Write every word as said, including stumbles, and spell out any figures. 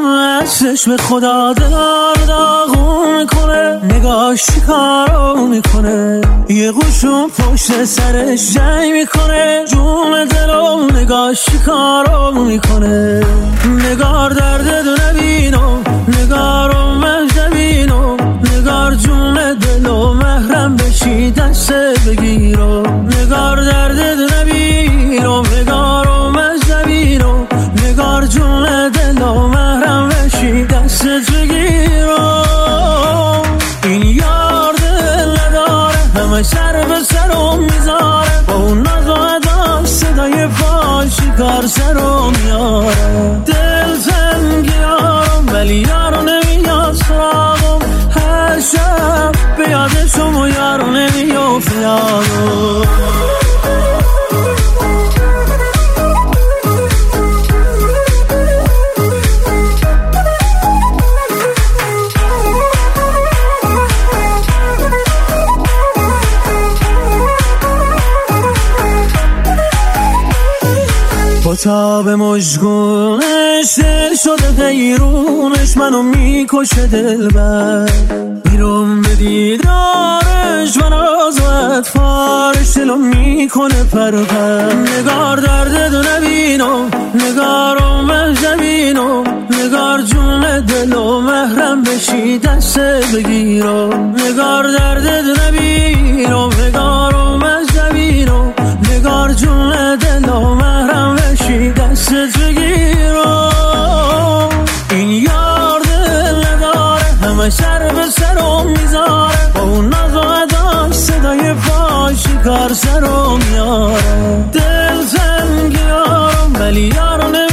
چشم خدا دلار داغون میکنه، نگاش چیکارو میکنه، یه قوشون پشت سرش جنگ میکنه، جون دلو نگاش چیکارو میکنه. نگار درد دو نبینو، نگارو مهجبینو، نگار جون دلو محرم بشی دست بگیرو. نگار درد دو نبینو، نگارو مهجبینو، نگار جون دلو محرم بشی دست بگیرو. این یار دل نداره، همه سر به سرم میذاره، با اون ناز و ادا صدای پاشی کار سرم میاره. دل تنگی یارم ولی یارو نمیاد سراغم، هر شب به یادشم و یارو نمیافت یارم. با تاب مشگونش دل شده غیرونش، منو میکشه دلبر، بیرون به دیدارش من از و اطفارش دلو میکنه پر پر. نگار درد دو نبینو، نگارو مهجبینو، نگار جون دلو محرم بشی دست بگیرو. نگار درد دو نبینو، نگارو مهجبینو، نگار جون دلو محرم بشی دست بگیرو. این یار دل نداره، همه سر به سرم میذاره، با اون ناز و ادا صدای پاشی کار سرم میاره. دل تنگی یارم ولی یارو